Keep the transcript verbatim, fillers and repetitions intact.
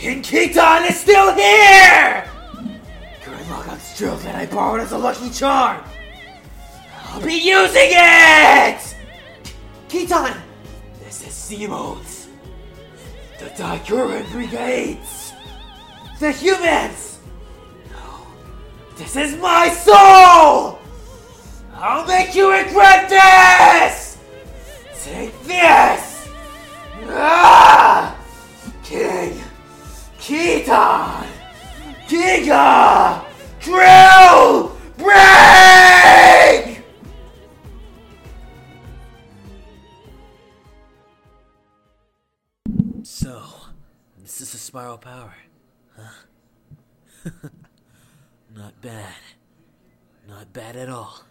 King Keaton is still here! Grimlock's jewels that I borrowed as a lucky charm. I'll be using it! Keaton! This is Seamodes. The Daikurin Brigades. The humans! No. This is my soul! I'll make you regret this! Take this! Ah! King Keaton! Giga! Drill! Break! So, this is a spiral power, huh? Not bad. Not bad at all.